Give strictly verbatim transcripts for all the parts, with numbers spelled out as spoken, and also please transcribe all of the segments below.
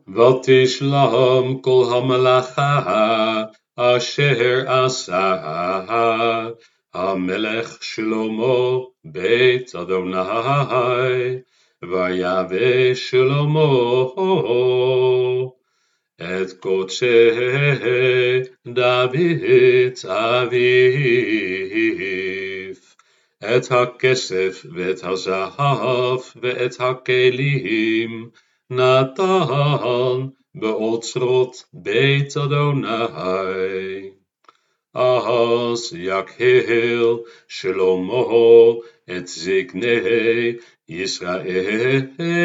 ותשלם כל המלאכה אשר עשה המלך שלמה בית אדוני, ויבא שלמה את קודשי דוד אביו, את הכסף ואת הזהב ואת הכלים נתן באוצרות בית אדוני. אז יקהל שלמה את זקני ישראל,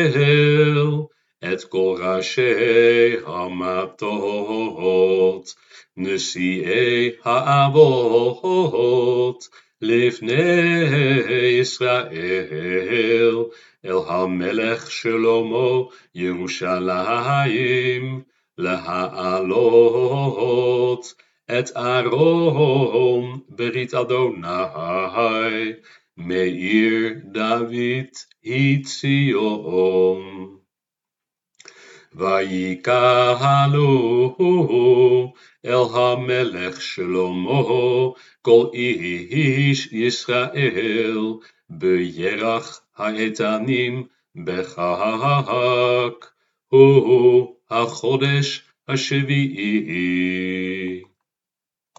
את כל ראשי המטות, נשיאי האבות לפני ישראל, אל המלך שלמה ירושלים, להעלות את ארון ברית אדוני מעיר דוד ציון. ויקהלו אל המלך שלמה כל איש ישראל בירח האיתנים בחג, הוא החודש השביעי.